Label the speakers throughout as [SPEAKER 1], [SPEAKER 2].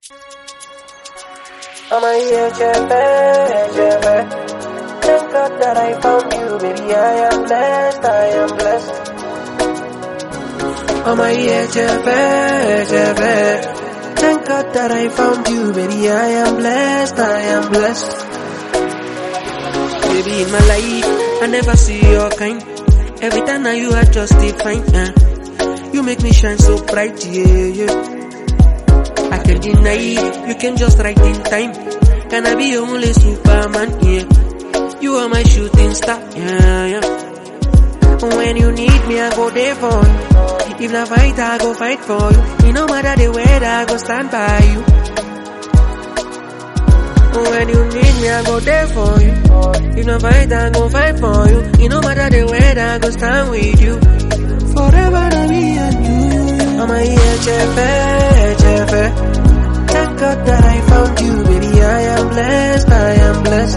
[SPEAKER 1] I'm a EHF. Thank God that I found you, baby. I am blessed, I am blessed. I'm a EHF. Thank God that I found you, baby. I am blessed, I am blessed. Baby, in my life, I never see your kind. Every time now you are just divine. You make me shine so bright, yeah. I can't deny it, you can just right in time. Can I be your only Superman, yeah. You are my shooting star, yeah. When you need me, I go there for you. If not fight, I go fight for you. No matter the weather, I go stand by you. When you need me, I go there for you. If not fight, I go fight for you. No matter the weather, I go stand with you. Forever to me and you. I'm a EHF. Thank God that I found you, baby. I am blessed, I am blessed.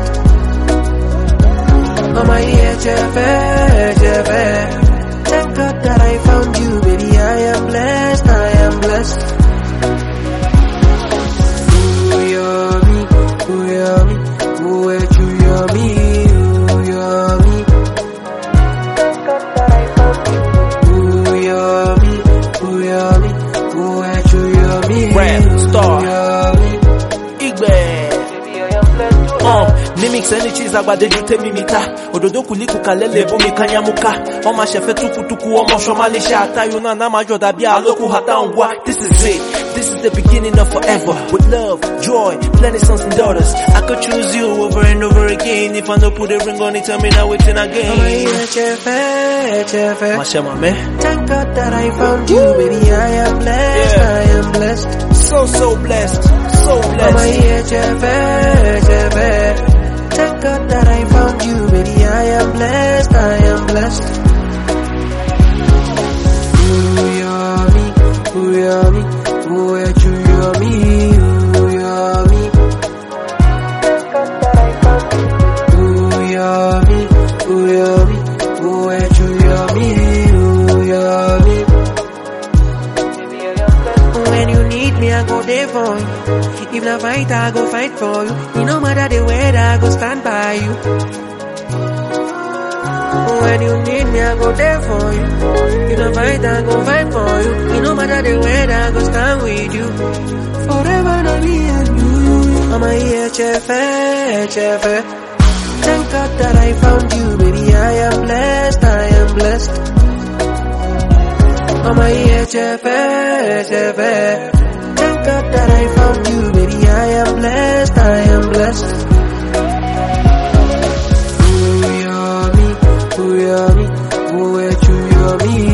[SPEAKER 1] I'm a EHF. Thank God that I found you, baby. I am blessed, I am blessed. Ooh, you're me, ooh, you're me, ooh, you're me, ooh, you're me. Thank God that I found you. Ooh, you're me, ooh, you're me, ooh, you're me.
[SPEAKER 2] Rap star, Igbe. Mimix any cheese agbade jute mimita. Ododo kuliku kalele bomi kanyamuka. Oma shefe tuku oma shomali shata. Yuna na majo dabi aloku hata unwa. This is it. This is the beginning of forever. With love, joy, plenty sons and daughters. I could choose you over and over again. If I don't put a ring on it, tell me now it's in again.
[SPEAKER 1] I'm a EHF.
[SPEAKER 2] Mashema me.
[SPEAKER 1] Thank God that I found you, baby. I am blessed,
[SPEAKER 2] Yeah.
[SPEAKER 1] I am blessed.
[SPEAKER 2] So blessed. So
[SPEAKER 1] I'm a
[SPEAKER 2] blessed.
[SPEAKER 1] EHF. Thank God that I found you, baby. I am blessed, I am blessed. Ooh, you're me, ooh, you're me, ooh, you're me, ooh, you're me. Thank God that I found you. Ooh, you're me, ooh, you're me, ooh, you're me, ooh, you're me. When you need me, I go there for you. If not fight, I go fight for you. No matter the weather, I go stand by you. When you need me, I go there for you. If not fight, I go fight for you. No matter the weather, I go stand with you. Forever to me and you. I'm a EHF. Thank God that I found you, baby. I am blessed, I am blessed. I'm a EHF. Thank God that I found you, baby. I am blessed, I am blessed. Ooh, you're me, ooh, you're me, ooh, you're me.